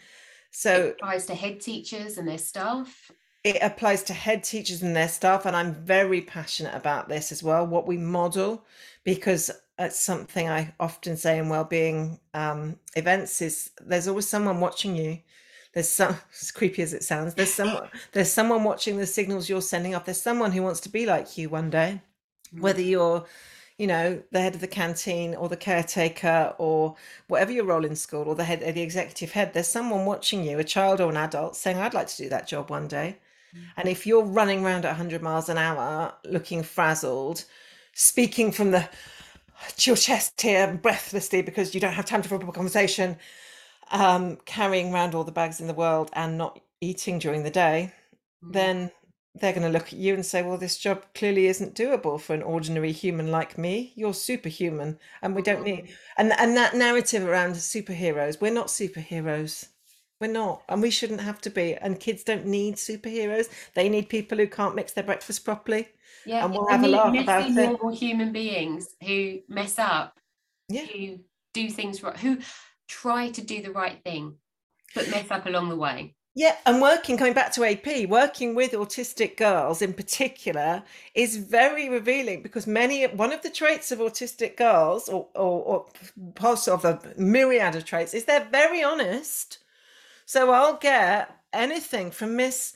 So it applies to head teachers and their staff. it applies to head teachers and their staff, and I'm very passionate about this as well, what we model, because it's something I often say in wellbeing events is there's always someone watching you. There's some, as creepy as it sounds, there's someone watching the signals you're sending off. There's someone who wants to be like you one day, whether you're, you know, the head of the canteen or the caretaker or whatever your role in school, or the head, the executive head. There's someone watching you, a child or an adult, saying, I'd like to do that job one day. And if you're running around at 100 miles an hour, looking frazzled, speaking from your chest here breathlessly because you don't have time for a proper conversation, carrying around all the bags in the world and not eating during the day, then they're going to look at you and say, well, this job clearly isn't doable for an ordinary human like me. You're superhuman, and we don't need. And that narrative around superheroes, we're not superheroes. We're not, and we shouldn't have to be. And kids don't need superheroes. They need people who can't mix their breakfast properly. Yeah, and we'll have a laugh about it. Normal human beings who mess up, Yeah. who do things right, who try to do the right thing, but mess up along the way. Yeah, and coming back to AP, working with autistic girls in particular is very revealing, because one of the traits of autistic girls, or part of a myriad of traits, is they're very honest. So I'll get anything from Miss.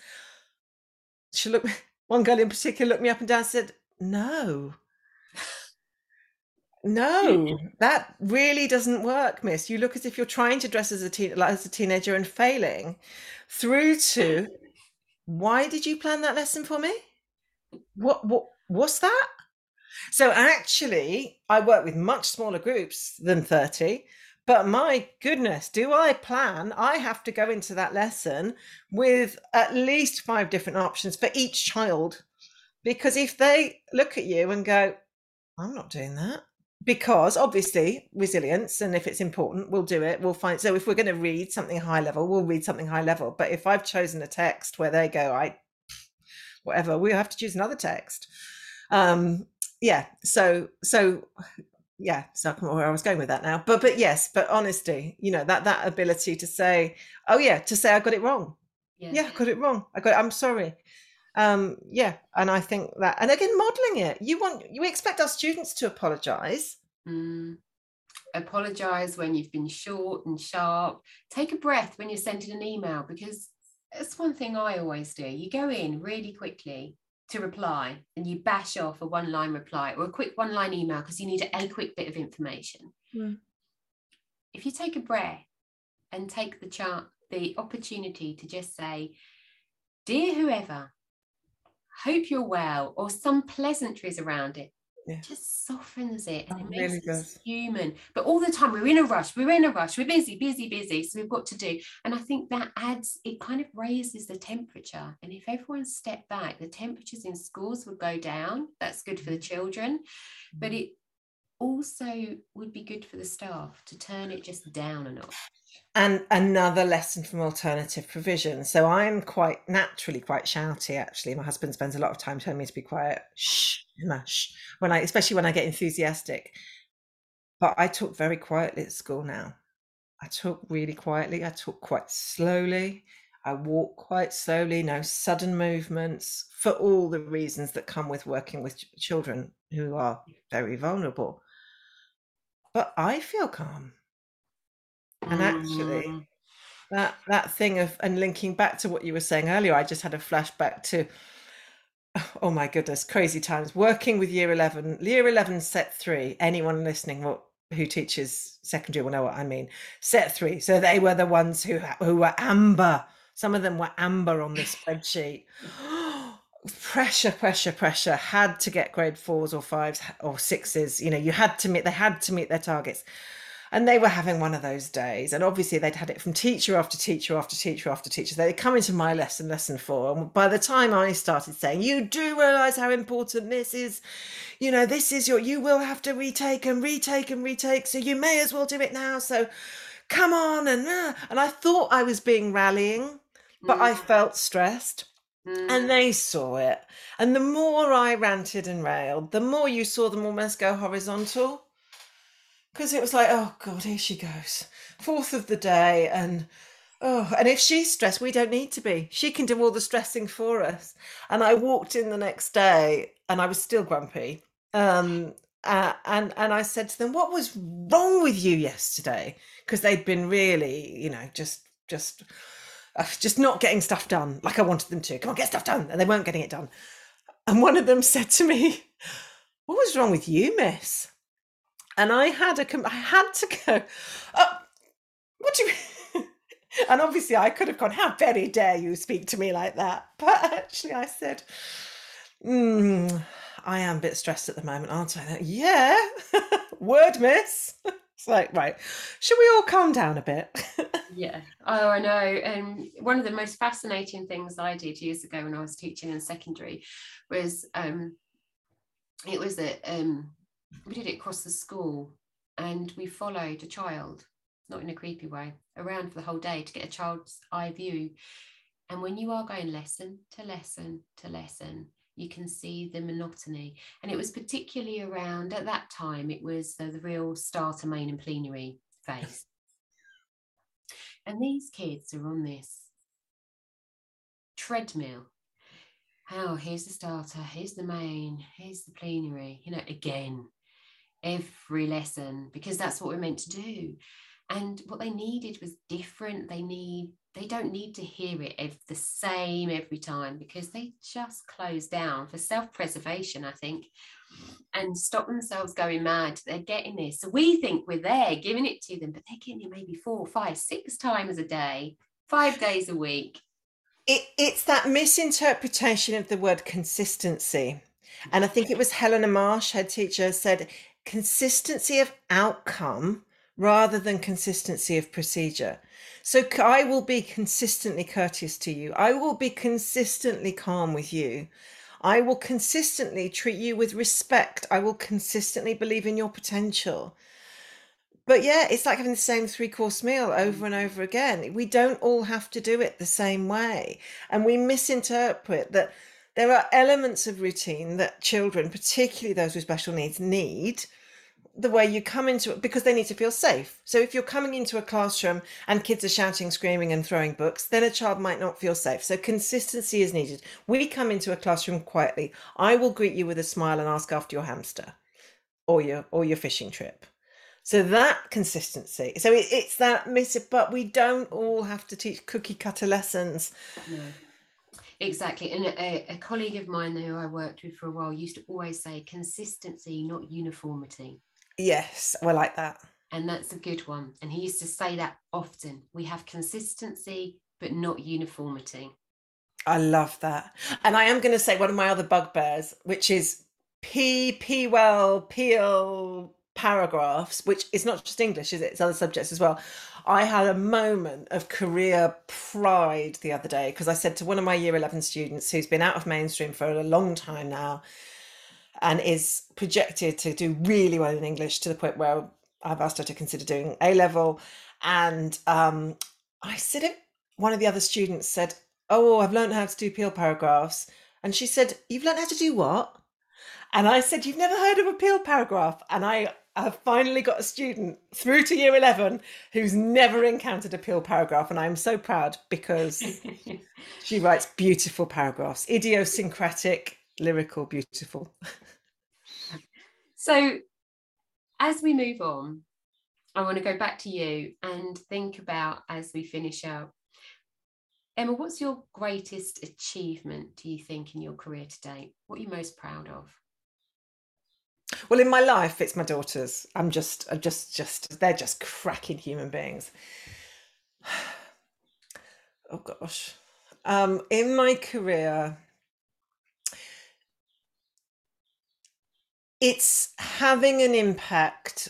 One girl in particular looked me up and down and said, no, that really doesn't work, miss. You look as if you're trying to dress as a teenager and failing, through to, why did you plan that lesson for me? What's that? So actually, I work with much smaller groups than 30, but my goodness, do I plan? I have to go into that lesson with at least 5 different options for each child. Because if they look at you and go, I'm not doing that, because obviously resilience, and if it's important, we'll do it. We'll find. So if we're going to read something high level, we'll read something high level. But if I've chosen a text where they go, whatever, we'll have to choose another text. Yeah. So yeah. So I can't remember where I was going with that now. But yes. But honesty, you know, that ability to say, oh yeah, to say I got it wrong. Yeah, I got it wrong. I'm sorry. Yeah, and I think that, and again, modeling it, you expect our students to apologize. Apologize when you've been short and sharp. Take a breath when you're sending an email, because that's one thing I always do. You go in really quickly to reply and you bash off a 1-line reply or a quick 1-line email because you need a quick bit of information. If you take a breath and take the opportunity to just say, dear whoever, hope you're well, or some pleasantries around it, just softens it, and it makes us human. But all the time we're in a rush, we're busy, so we've got to do. And I think that it kind of raises the temperature. And if everyone stepped back, the temperatures in schools would go down. That's good for the children, but it also would be good for the staff to turn it just down a notch. And another lesson from alternative provision. So I'm naturally quite shouty, actually. My husband spends a lot of time telling me to be quiet, hush, especially when I get enthusiastic. But I talk very quietly at school now. I talk really quietly. I talk quite slowly. I walk quite slowly, no sudden movements, for all the reasons that come with working with children who are very vulnerable. But I feel calm. And actually, that thing of, and linking back to what you were saying earlier, I just had a flashback to, oh my goodness, crazy times working with year 11 set 3. Anyone listening who teaches secondary will know what I mean. Set 3. So they were the ones who were amber. Some of them were amber on this spreadsheet. Pressure. Had to get grade 4s or 5s or 6s. You know, they had to meet their targets. And they were having one of those days. And obviously they'd had it from teacher after teacher after teacher after teacher. They'd come into my lesson 4. And by the time I started saying, you do realise how important this is, you know, you will have to retake. So you may as well do it now. So come on. And I thought I was being rallying, but I felt stressed. And they saw it. And the more I ranted and railed, the more you saw them almost go horizontal. Because it was like, oh God, here she goes. 4th of the day. And Oh, and if she's stressed, we don't need to be. She can do all the stressing for us. And I walked in the next day and I was still grumpy. Um, and I said to them, "What was wrong with you yesterday?" Because they'd been really, just not getting stuff done like I wanted them to. Come on, get stuff done, and they weren't getting it done. And one of them said to me, "What was wrong with you, miss?" And I had to go, "Oh, what do you?" And obviously, I could have gone, "How very dare you speak to me like that?" But actually, I said, I am a bit stressed at the moment, aren't I? Yeah, word, miss. It's like, right, should we all calm down a bit? Yeah. Oh, I know. And one of the most fascinating things I did years ago when I was teaching in secondary was it was that we did it across the school, and we followed a child, not in a creepy way, around for the whole day to get a child's eye view. And when you are going lesson to lesson to lesson, you can see the monotony. And it was particularly around, at that time, it was the real starter, main and plenary phase. And these kids are on this treadmill. Oh, here's the starter, here's the main, here's the plenary, again, every lesson, because that's what we're meant to do. And what they needed was different. They don't need to hear it the same every time, because they just close down for self-preservation, I think, and stop themselves going mad. They're getting this. So we think we're there giving it to them, but they're getting it maybe 4, 5, 6 times a day, 5 days a week. It's that misinterpretation of the word consistency. And I think it was Helena Marsh, head teacher, said consistency of outcome rather than consistency of procedure. So I will be consistently courteous to you. I will be consistently calm with you. I will consistently treat you with respect. I will consistently believe in your potential. But yeah, it's like having the same 3-course meal over and over again. We don't all have to do it the same way. And we misinterpret that there are elements of routine that children, particularly those with special needs, need. The way you come into it, because they need to feel safe. So if you're coming into a classroom and kids are shouting, screaming and throwing books, then a child might not feel safe. So consistency is needed. We come into a classroom quietly. I will greet you with a smile and ask after your hamster or your fishing trip. So that consistency. So it's that but we don't all have to teach cookie cutter lessons. No. Exactly. And a colleague of mine who I worked with for a while used to always say consistency, not uniformity. Yes, I like that. And that's a good one. And he used to say that often. We have consistency, but not uniformity. I love that. And I am going to say one of my other bugbears, which is peel paragraphs, which is not just English, is it? It's other subjects as well. I had a moment of career pride the other day because I said to one of my year 11 students who's been out of mainstream for a long time now and is projected to do really well in English to the point where I've asked her to consider doing A-level. And I said, one of the other students said, "Oh, I've learned how to do peel paragraphs." And she said, "You've learned how to do what?" And I said, "You've never heard of a peel paragraph?" And I have finally got a student through to year 11 who's never encountered a peel paragraph. And I'm so proud because she writes beautiful paragraphs, idiosyncratic, lyrical, beautiful. So as we move on, I want to go back to you and think about, as we finish out, Emma, what's your greatest achievement, do you think, in your career to date? What are you most proud of? Well, in my life, it's my daughters. They're just cracking human beings. Oh gosh. In my career, it's having an impact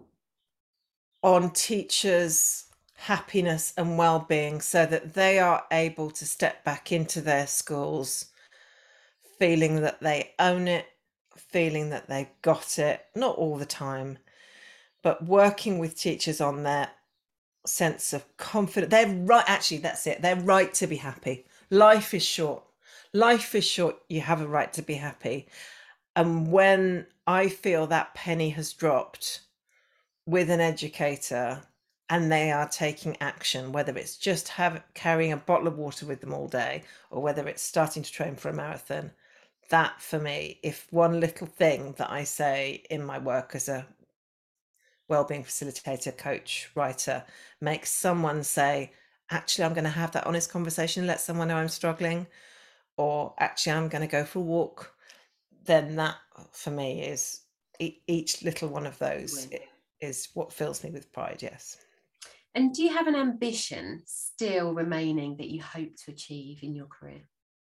on teachers' happiness and well-being so that they are able to step back into their schools feeling that they own it, feeling that they got it, not all the time, but working with teachers on their sense of confidence. They're right, actually, that's it. They're right to be happy. Life is short. Life is short. You have a right to be happy. And when I feel that penny has dropped with an educator and they are taking action, whether it's just carrying a bottle of water with them all day, or whether it's starting to train for a marathon. That for me, if one little thing that I say in my work as a wellbeing facilitator, coach, writer, makes someone say, actually, I'm going to have that honest conversation, let someone know I'm struggling, or actually, I'm going to go for a walk, then that for me is each little one of those is what fills me with pride. Yes. And do you have an ambition still remaining that you hope to achieve in your career?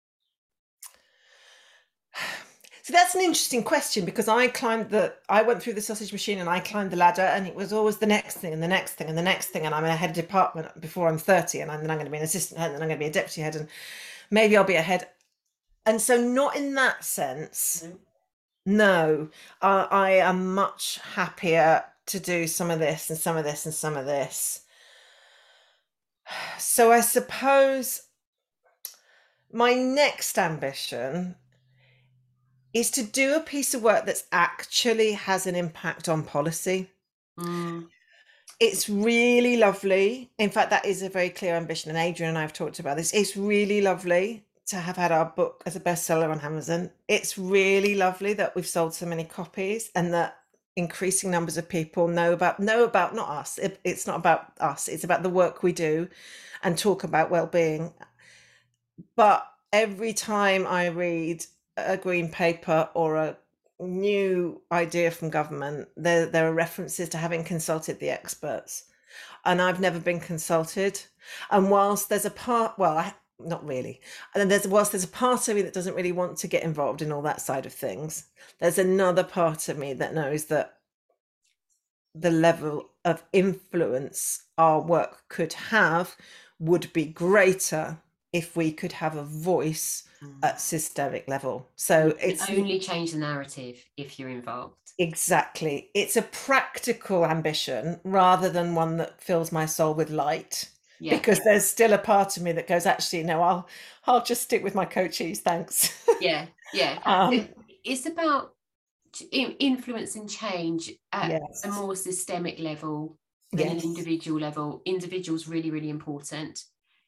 So that's an interesting question, because I went through the sausage machine and I climbed the ladder, and it was always the next thing and the next thing and the next thing. And I'm a head of department before I'm 30, and then I'm going to be an assistant head, and then I'm going to be a deputy head, and maybe I'll be a head. And so not in that sense. No, I am much happier to do some of this and some of this and some of this. So I suppose my next ambition is to do a piece of work that's actually has an impact on policy. It's really lovely. In fact, that is a very clear ambition, and Adrian and I have talked about this. It's really lovely to have had our book as a bestseller on Amazon. It's really lovely that we've sold so many copies, and that increasing numbers of people know about not us. It's not about us. It's about the work we do and talk about well-being. But every time I read a green paper or a new idea from government, there are references to having consulted the experts, and I've never been consulted. And whilst there's a part, not really, and then whilst there's a part of me that doesn't really want to get involved in all that side of things, there's another part of me that knows that the level of influence our work could have would be greater if we could have a voice at systemic level. So it's only change the narrative if you're involved. Exactly. It's a practical ambition rather than one that fills my soul with light. Yeah. Because there's still a part of me that goes, actually, no, I'll just stick with my coaches, thanks. Yeah. It's about influence and change at a more systemic level than an individual level. Individual's really, really important.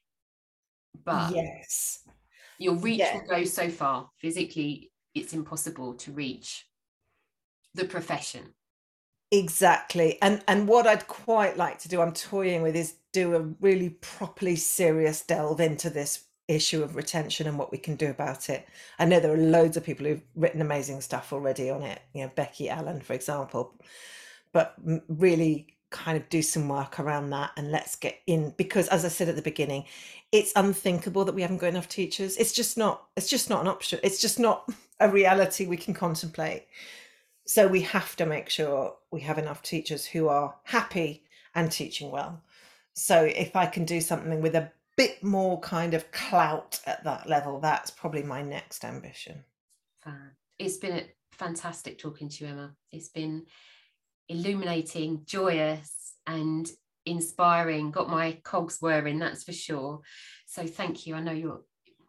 But your reach will go so far. Physically, it's impossible to reach the profession. Exactly. And what I'd quite like to do, I'm toying with, is do a really properly serious delve into this issue of retention and what we can do about it. I know there are loads of people who've written amazing stuff already on it, Becky Allen, for example, but really kind of do some work around that, and let's get in, because as I said at the beginning, it's unthinkable that we haven't got enough teachers. It's just not an option. It's just not a reality we can contemplate. So we have to make sure we have enough teachers who are happy and teaching well. So if I can do something with a bit more kind of clout at that level, that's probably my next ambition. It's been fantastic talking to you, Emma. It's been illuminating, joyous and inspiring. Got my cogs whirring, that's for sure. So thank you. I know you're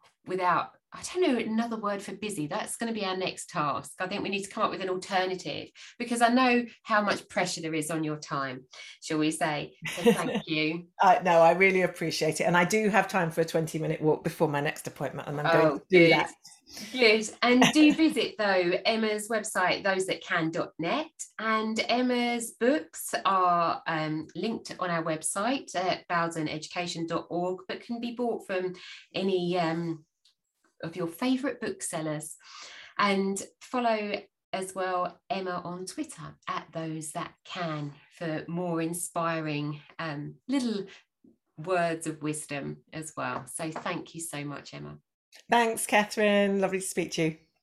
I don't know another word for busy. That's going to be our next task. I think we need to come up with an alternative, because I know how much pressure there is on your time, shall we say. So thank you. No, I really appreciate it. And I do have time for a 20-minute walk before my next appointment, and I'm going to do that. Good. And do visit, though, Emma's website, thosethatcan.net, and Emma's books are linked on our website at bowdeneducation.org, but can be bought from any of your favourite booksellers. And follow as well Emma on Twitter at thosethatcan for more inspiring little words of wisdom as well. So thank you so much, Emma. Thanks, Catherine. Lovely to speak to you.